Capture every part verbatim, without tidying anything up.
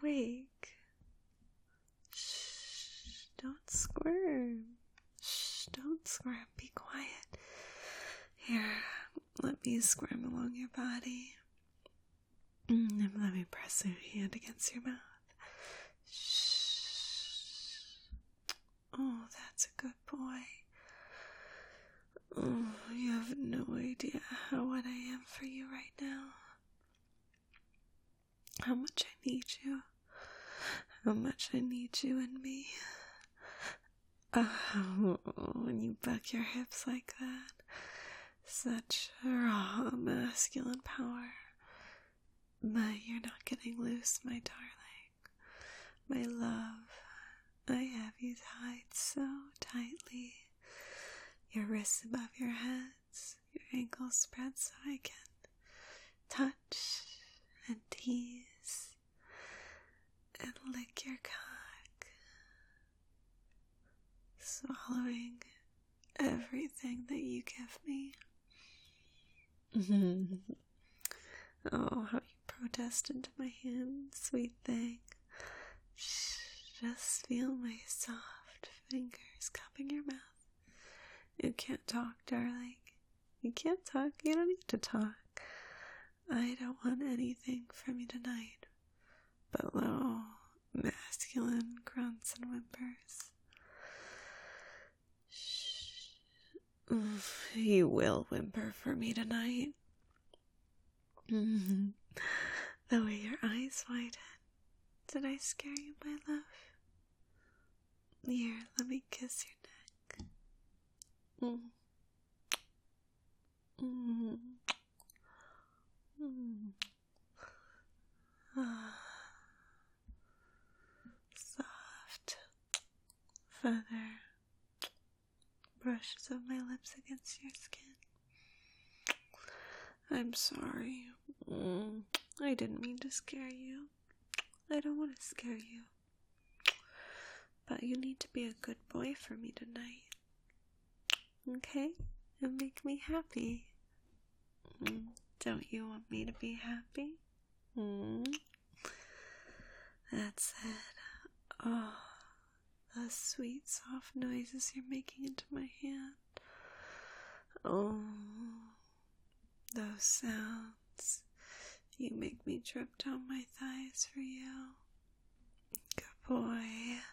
awake. Shh, don't squirm. Shh, don't squirm. Be quiet. Here, let me squirm along your body. And let me press a hand against your mouth. Shh. Oh, that's a good boy. Oh, you have no idea how what I am for you right now. How much I need you. How much I need you in me. Oh, when you buck your hips like that. Such raw masculine power. But you're not getting loose, my darling. My love, I have you tied so tightly. Your wrists above your heads, your ankles spread so I can touch and tease and lick your cock, swallowing everything that you give me. Oh, how you protest into my hand, sweet thing. Shh, just feel my soft fingers cupping your mouth. You can't talk, darling. You can't talk. You don't need to talk. I don't want anything from you tonight but low, masculine grunts and whimpers. Shh. You will whimper for me tonight. Mm-hmm. The way your eyes widen. Did I scare you, my love? Here, let me kiss your neck. Mm. Mm. Mm. Ah. Soft feather brushes of my lips against your skin. I'm sorry. Mm. I didn't mean to scare you. I don't want to scare you. But you need to be a good boy for me tonight. Okay? And make me happy. Mm. Don't you want me to be happy? Mm. That's it. Oh, the sweet, soft noises you're making into my hand. Oh, those sounds. You make me drip down my thighs for you. Good boy.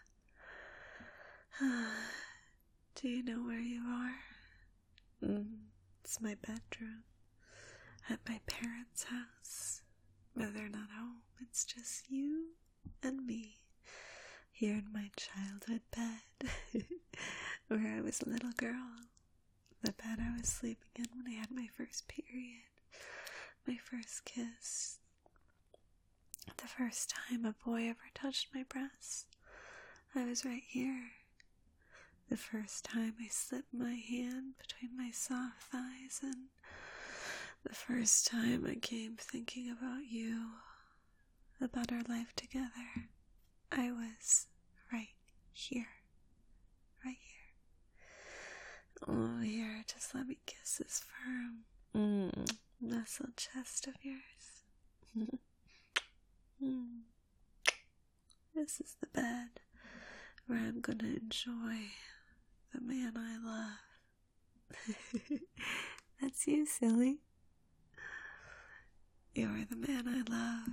Do you know where you are? Mm, it's my bedroom. At my parents' house. But they're not home. It's just you and me. Here in my childhood bed. Where I was a little girl. The bed I was sleeping in when I had my first period. My first kiss. The first time a boy ever touched my breast. I was right here. The first time I slipped my hand between my soft thighs, and the first time I came thinking about you, about our life together, I was right here. Right here. Oh, here, just let me kiss this firm, mm, nestled chest of yours. mm. This is the bed where I'm gonna enjoy the man I love. That's you, silly. You're the man I love.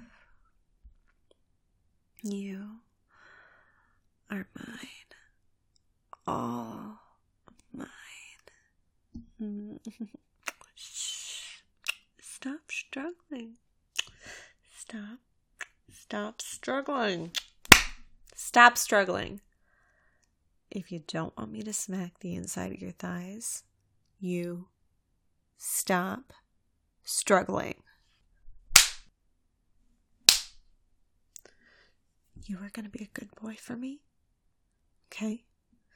You are mine. All mine. Mm. Shh. Stop struggling. Stop. Stop struggling. Stop struggling. If you don't want me to smack the inside of your thighs, you stop struggling. You are going to be a good boy for me, okay?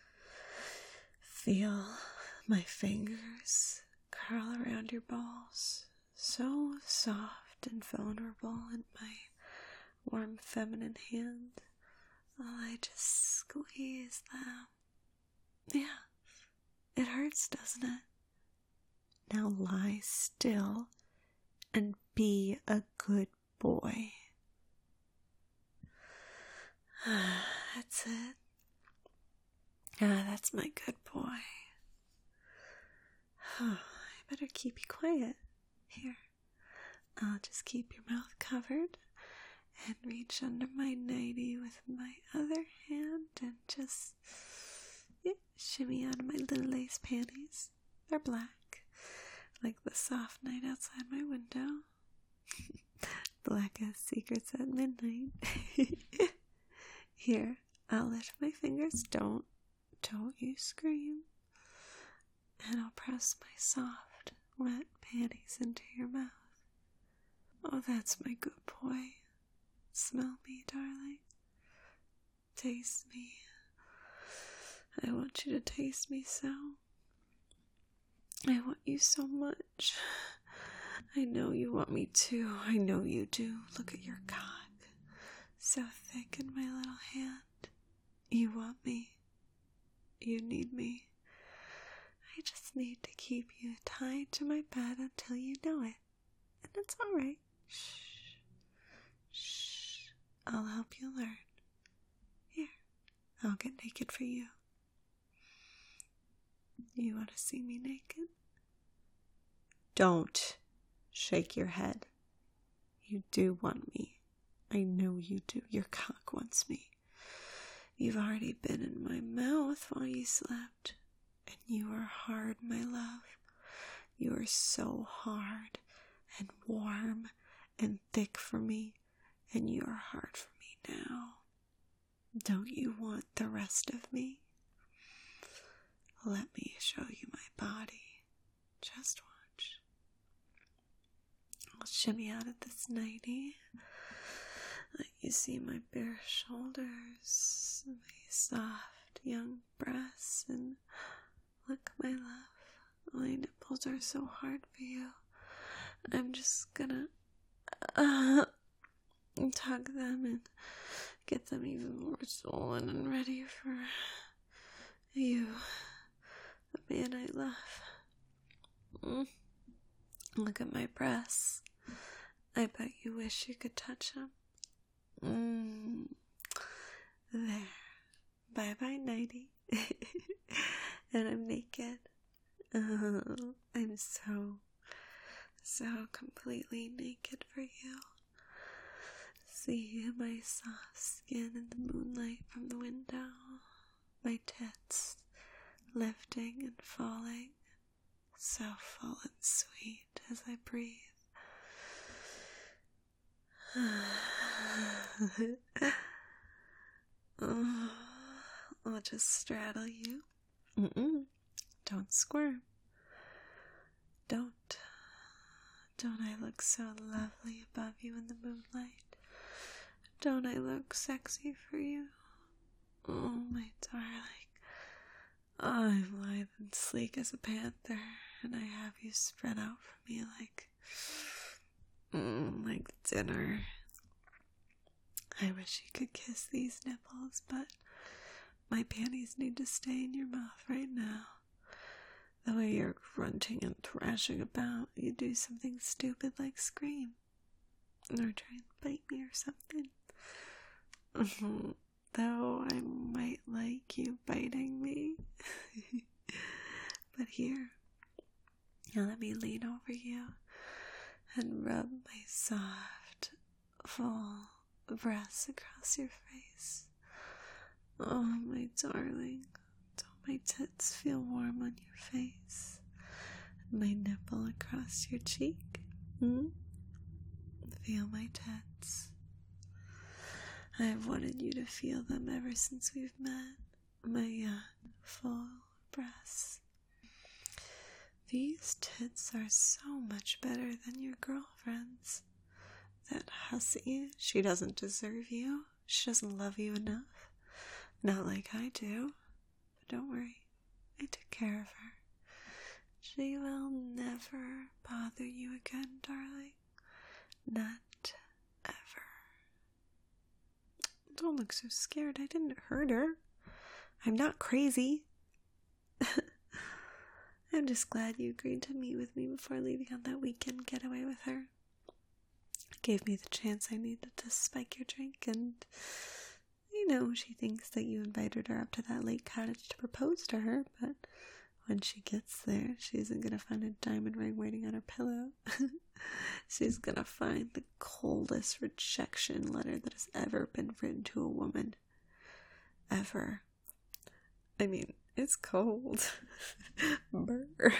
Feel my fingers curl around your balls, so soft and vulnerable in my warm feminine hand. While I just squeeze them. Yeah, it hurts, doesn't it? Now lie still and be a good boy. That's it. Ah, that's my good boy. Oh, I better keep you quiet. Here, I'll just keep your mouth covered and reach under my nightie with my other hand and just yeah, shimmy out of my little lace panties. They're black, like the soft night outside my window. Black as secrets at midnight. Here, I'll lift my fingers. Don't, don't you scream. And I'll press my soft, wet panties into your mouth. Oh, that's my good boy. Smell me, darling. Taste me. I want you to taste me so. I want you so much. I know you want me too. I know you do. Look at your cock. So thick in my little hand. You want me. You need me. I just need to keep you tied to my bed until you know it. And it's alright. Shh. Shh. I'll help you learn. Here. I'll get naked for you. You want to see me naked? Don't shake your head. You do want me. I know you do. Your cock wants me. You've already been in my mouth while you slept. And you are hard, my love. You are so hard and warm and thick for me. And you are hard for me now. Don't you want the rest of me? Let me show you my body. Just watch. I'll shimmy out of this nightie. Let you see my bare shoulders, my soft young breasts, and look, my love, my nipples are so hard for you. I'm just gonna uh, tug them and get them even more swollen and ready for you, the man I love. Mm. Look at my breasts. I bet you wish you could touch them. Mm. There. Bye-bye, nightie. And I'm naked. Oh, I'm so, so completely naked for you. See my soft skin in the moonlight from the window. My tits lifting and falling. So full and sweet as I breathe. Oh, I'll just straddle you. Mm-mm. Don't squirm. Don't. Don't I look so lovely above you in the moonlight? Don't I look sexy for you? Oh, my darling. I'm lithe and sleek as a panther, and I have you spread out for me like, mm, like dinner. I wish you could kiss these nipples, but my panties need to stay in your mouth right now. The way you're grunting and thrashing about, you do something stupid like scream, or try and bite me or something. Though I might like you biting me. But here, now let me lean over you and rub my soft, full breasts across your face. Oh, my darling, don't my tits feel warm on your face? And my nipple across your cheek? Hmm? Feel my tits. I've wanted you to feel them ever since we've met. My young, full breasts. These tits are so much better than your girlfriend's. That hussy, she doesn't deserve you. She doesn't love you enough. Not like I do. But don't worry, I took care of her. She will never bother you again, darling. Not ever. Don't look so scared. I didn't hurt her. I'm not crazy. I'm just glad you agreed to meet with me before leaving on that weekend getaway with her. It gave me the chance I needed to spike your drink and, you know she thinks that you invited her up to that lake cottage to propose to her, but when she gets there, she isn't gonna find a diamond ring waiting on her pillow. She's gonna find the coldest rejection letter that has ever been written to a woman. Ever. I mean, it's cold. Brr.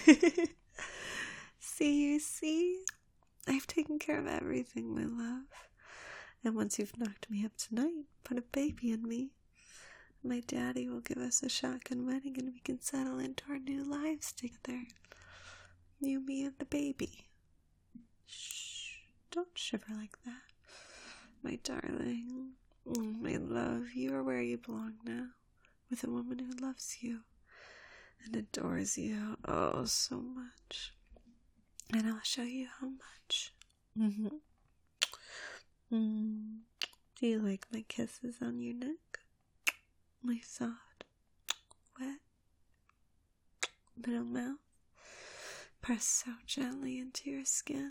See, you see? I've taken care of everything, my love. And once you've knocked me up tonight, put a baby in me. My daddy will give us a shotgun wedding and we can settle into our new lives together. You, me, and the baby. Shh, don't shiver like that. My darling, my love, you are where you belong now, with a woman who loves you and adores you oh so much. And I'll show you how much. Mm-hmm. Mm. Do you like my kisses on your neck? My soft, wet, little mouth pressed so gently into your skin.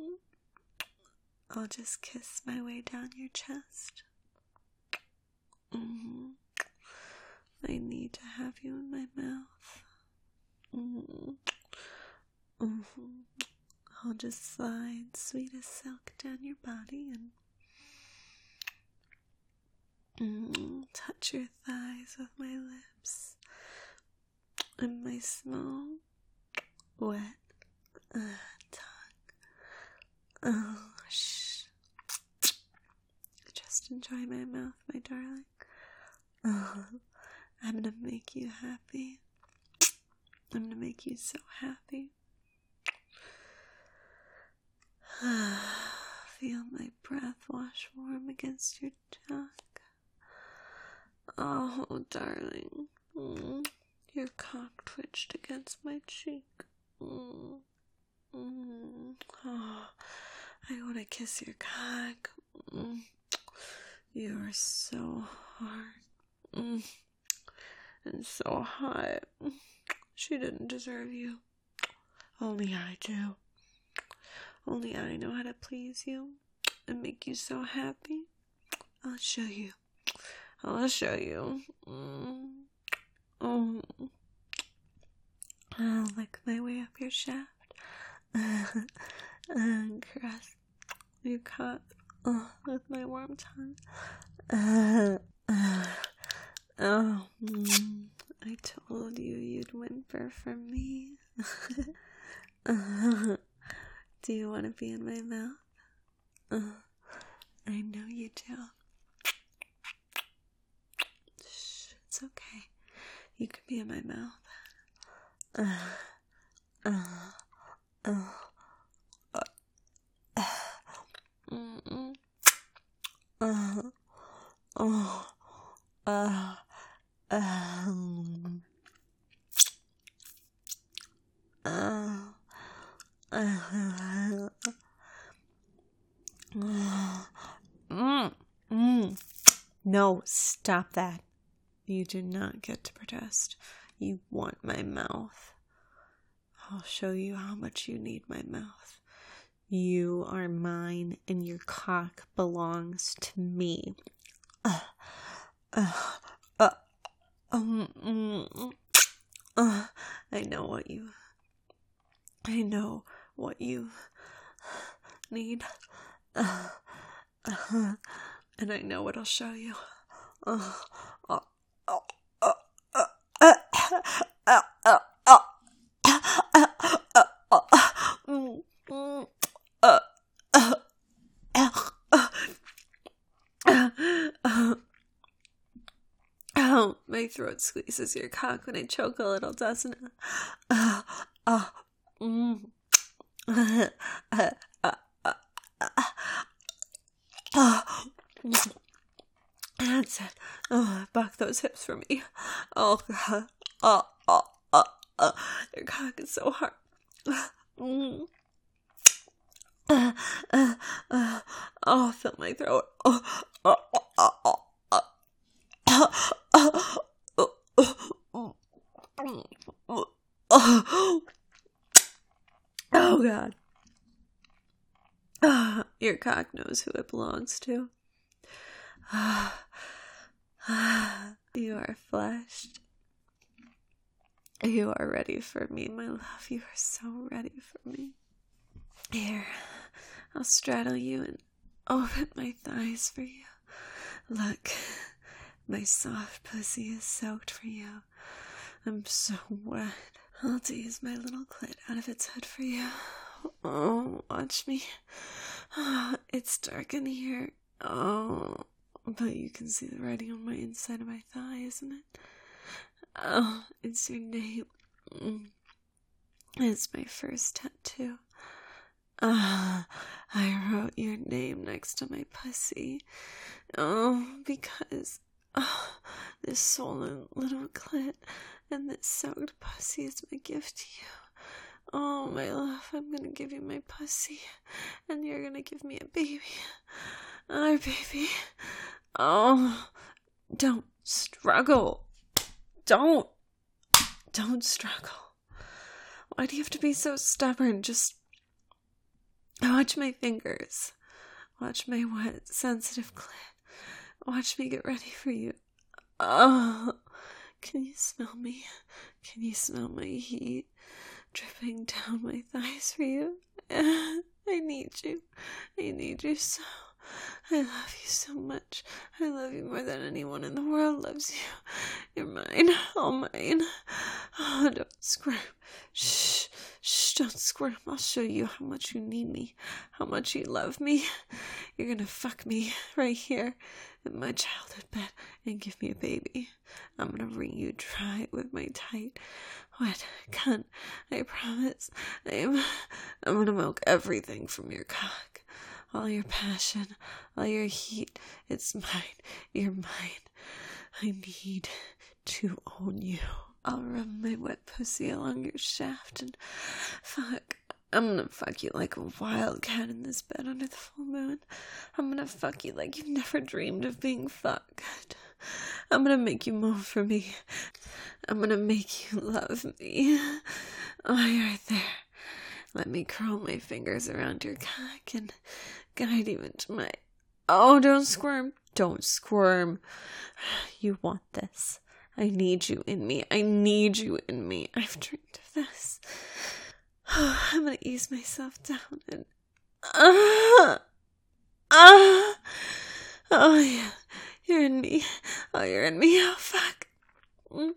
I'll just kiss my way down your chest. Mm-hmm. I need to have you in my mouth. Mm-hmm. Mm-hmm. I'll just slide sweet as silk down your body and mm, touch your thighs with my lips and my small, wet uh, tongue. Oh, shh. Just enjoy my mouth, my darling. Oh, I'm gonna make you happy. I'm gonna make you so happy. Feel my breath wash warm against your tongue. Oh, darling. Mm. Your cock twitched against my cheek. Mm. Mm. Oh, I want to kiss your cock. Mm. You are so hard. Mm. And so hot. She didn't deserve you. Only I do. Only I know how to please you and make you so happy. I'll show you. I'll show you. Mm. Oh. I'll lick my way up your shaft and caress your cock oh, with my warm tongue. Uh, uh, oh, mm. I told you you'd whimper for me. uh, Do you want to be in my mouth? Uh, I know you do. Shh, it's okay. You can be in my mouth. Uh, uh, uh, uh, uh, mm, uh, uh, uh, um, uh, uh, mm, mm. No, stop that. You do not get to protest. You want my mouth. I'll show you how much you need my mouth. You are mine and your cock belongs to me. Uh, uh, uh, um, mm, uh, I know what you... I know what you need. Uh, uh, and I know what I'll show you. Uh, uh, uh, uh, uh, uh, uh, uh, uh, Oh, my throat squeezes your cock when I choke a little, doesn't it? Uh, uh, mm. uh, uh, uh, uh, uh, That's it. Oh, buck those hips for me. Oh, God. Oh, oh, oh, oh. Your cock is so hard. Mm. Uh, uh, uh, oh, fill my throat. Oh, oh, oh, oh, oh. Oh, oh, oh, oh, oh, oh. Oh, God. Oh, your cock knows who it belongs to. Oh, You are flushed. You are ready for me, my love. You are so ready for me. Here, I'll straddle you and open my thighs for you. Look, my soft pussy is soaked for you. I'm so wet. I'll tease my little clit out of its hood for you. Oh, watch me. Oh, it's dark in here. Oh, but you can see the writing on my inside of my thigh, isn't it? Oh, it's your name. It's my first tattoo. Ah, uh, I wrote your name next to my pussy. Oh, because oh, this swollen little clit and this soaked pussy is my gift to you. Oh, my love, I'm gonna give you my pussy, and you're gonna give me a baby. Our baby. Oh, don't struggle. Don't. Don't struggle. Why do you have to be so stubborn? Just watch my fingers. Watch my wet, sensitive clit. Watch me get ready for you. Oh, can you smell me? Can you smell my heat dripping down my thighs for you? I need you. I need you so. I love you so much. I love you more than anyone in the world loves you. You're mine, all mine. Oh, don't scream. Shh, shh, don't squirm. I'll show you how much you need me, how much you love me. You're gonna fuck me right here in my childhood bed and give me a baby. I'm gonna wring you dry with my tight, wet cunt. I promise. I'm, I'm gonna milk everything from your cock. All your passion, all your heat, it's mine. You're mine. I need to own you. I'll rub my wet pussy along your shaft and fuck. I'm gonna fuck you like a wild cat in this bed under the full moon. I'm gonna fuck you like you've never dreamed of being fucked. I'm gonna make you moan for me. I'm gonna make you love me. Oh, you're right there. Let me curl my fingers around your cock and guide you into my... Oh, don't squirm. Don't squirm. You want this. I need you in me. I need you in me. I've dreamed of this. Oh, I'm going to ease myself down and... Ah! Ah! Oh, yeah. You're in me. Oh, you're in me. Oh, fuck. Mm.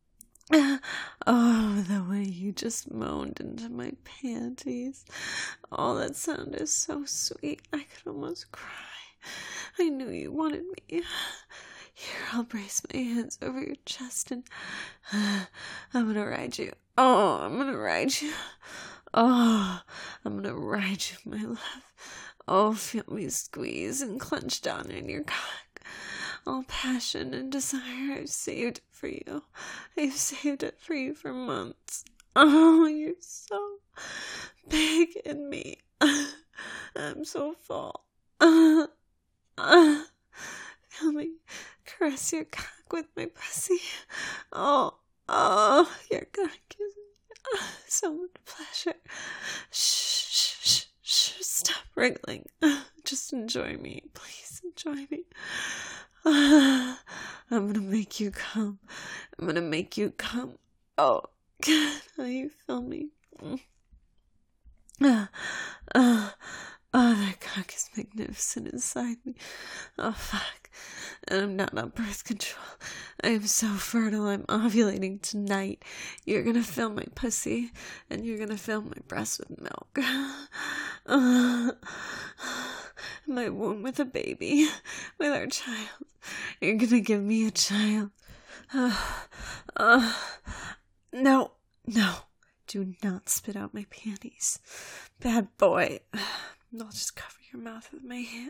Oh, the way you just moaned into my panties. Oh, that sound is so sweet. I could almost cry. I knew you wanted me. Here, I'll brace my hands over your chest and uh, I'm gonna ride you. Oh, I'm gonna ride you. Oh, I'm gonna ride you, my love. Oh, feel me squeeze and clench down in your cock. All passion and desire, I've saved it for you. I've saved it for you for months. Oh, you're so big in me. I'm so full. Uh, uh, feel me caress your cock with my pussy. Oh, oh, your cock gives me uh, so much pleasure. Shh, shh, shh, shh, stop wriggling. Uh, just enjoy me. Please enjoy me. Uh, I'm gonna make you come. I'm gonna make you come. Oh, God, how you feel me. Uh, uh, oh, that cock is magnificent inside me. Oh, fuck. And I'm not on birth control. I am so fertile. I'm ovulating tonight. You're gonna fill my pussy, and you're gonna fill my breast with milk. Uh, my womb with a baby, with our child. You're gonna give me a child. Uh, uh, no, no. Do not spit out my panties. Bad boy. I'll just cover your mouth with my hand.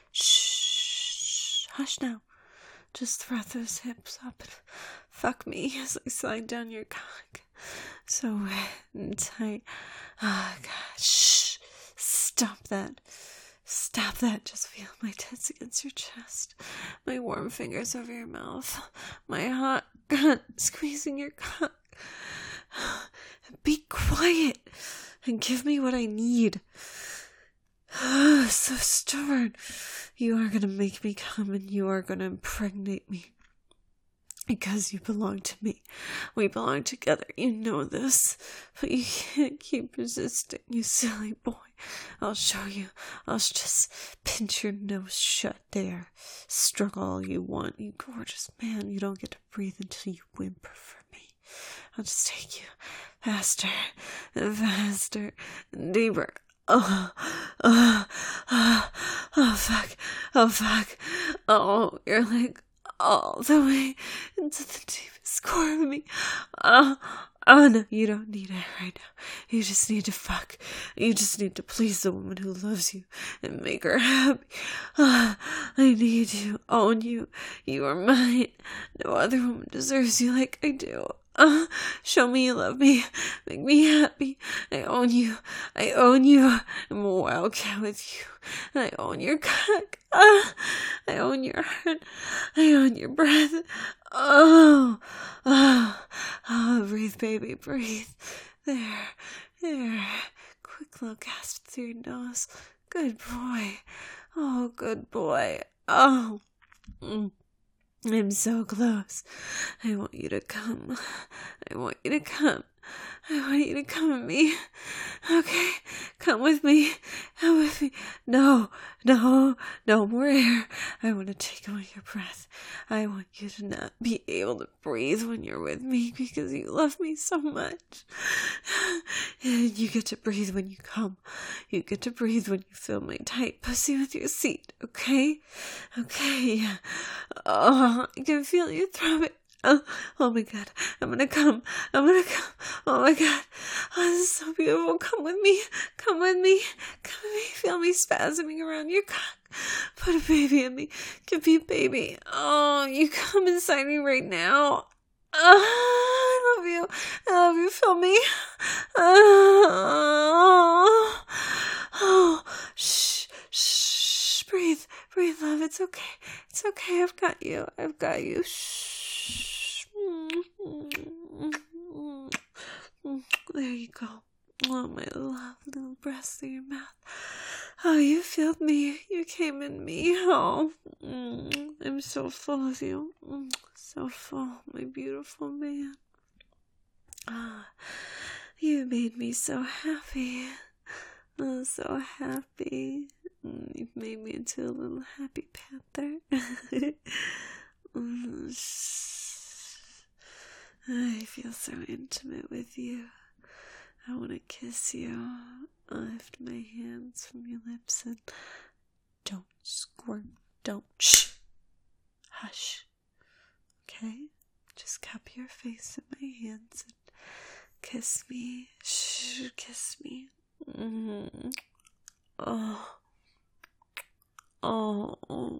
Shh. Hush now. Just thrust those hips up and fuck me as I slide down your cock. So wet and tight. Oh, God. Shh. Stop that. Stop that. Just feel my tits against your chest. My warm fingers over your mouth. My hot cunt squeezing your cock. Be quiet and give me what I need. So stubborn. You are gonna make me come and you are gonna impregnate me. Because you belong to me. We belong together. You know this. But you can't keep resisting, you silly boy. I'll show you. I'll just pinch your nose shut there. Struggle all you want, you gorgeous man. You don't get to breathe until you whimper for me. I'll just take you faster and faster and deeper. Oh, oh, oh, oh, fuck. Oh, fuck. Oh, you're like all the way into the deepest core of me. Oh, oh no, you don't need it right now. You just need to fuck. You just need to please the woman who loves you and make her happy. Oh, I need you, own you. You are mine. No other woman deserves you like I do. Uh, show me you love me. Make me happy. I own you. I own you. I'm a wildcat with you. And I own your cock. Uh, I own your heart. I own your breath. Oh, oh, oh, breathe, baby, breathe. There, there. Quick little gasp through your nose. Good boy. Oh, good boy. Oh, mm. I'm so close. I want you to come. I want you to come. I want you to come with me. Okay? Come with me. Come with me. No, no, no more air. I want to take away your breath. I want you to not be able to breathe when you're with me because you love me so much. And you get to breathe when you come. You get to breathe when you fill my tight pussy with your seat. Okay? Okay. Oh, I can feel you throbbing. Oh, oh my god, I'm gonna come, I'm gonna come, oh my god, oh, this is so beautiful, come with me, come with me, come with me, feel me spasming around your cock, put a baby in me, give me a baby, oh, you come inside me right now, oh, I love you, I love you, feel me, oh, oh, shh, shh, breathe, breathe, love, it's okay, it's okay, I've got you, I've got you, shh. There you go. Oh, my love, little breasts in your mouth. Oh, you filled me. You came in me. Oh, I'm so full of you. So full, my beautiful man. Ah, oh, you made me so happy. Oh, so happy. You've made me into a little happy panther. I feel so intimate with you. I want to kiss you. I'll lift my hands from your lips and don't squirt. Don't. Shh. Hush. Okay? Just cup your face in my hands and kiss me. Shh. Kiss me. Mm-hmm. Oh. Oh.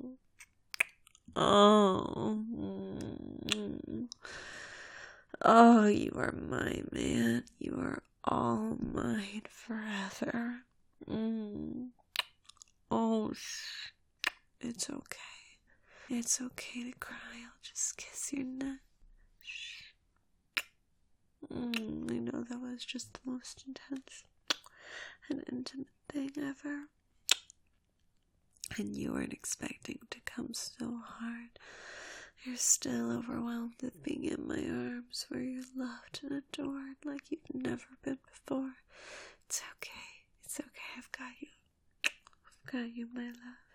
Oh. Mm-hmm. Oh, you are my man. You are all mine forever. Mm. Oh, shh. It's okay. It's okay to cry. I'll just kiss your neck. Shh. Mm, I know that was just the most intense and intimate thing ever. And you weren't expecting to come so hard. You're still overwhelmed with being in my arms where you're loved and adored like you've never been before. It's okay. It's okay. I've got you. I've got you, my love.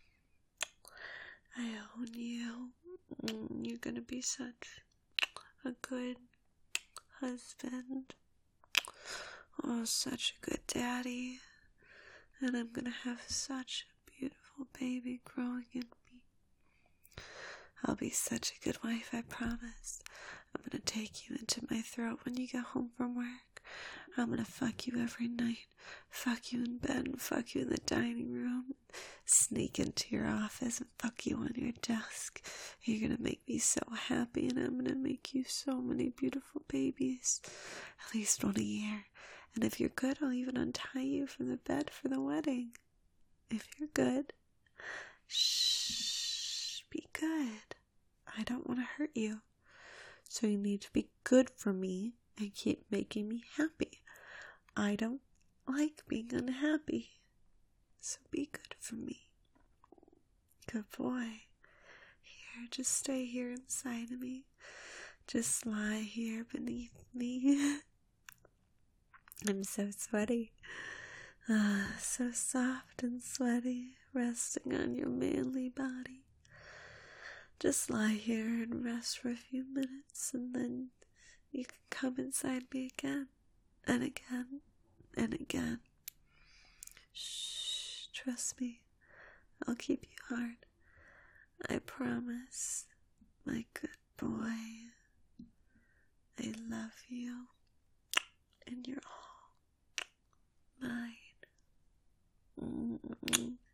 I own you. You're gonna be such a good husband. Oh, such a good daddy. And I'm gonna have such a beautiful baby growing in me. I'll be such a good wife, I promise. I'm gonna take you into my throat when you get home from work. I'm gonna fuck you every night. Fuck you in bed and fuck you in the dining room. Sneak into your office and fuck you on your desk. You're gonna make me so happy, and I'm gonna make you so many beautiful babies. At least one a year. And if you're good, I'll even untie you from the bed for the wedding. If you're good. Shh. Be good. I don't want to hurt you. So you need to be good for me and keep making me happy. I don't like being unhappy. So be good for me. Good boy. Here, just stay here inside of me. Just lie here beneath me. I'm so sweaty. Ah, so soft and sweaty, resting on your manly body. Just lie here and rest for a few minutes, and then you can come inside me again, and again, and again. Shh, trust me. I'll keep you hard. I promise, my good boy. I love you, and you're all mine. Mm-mm.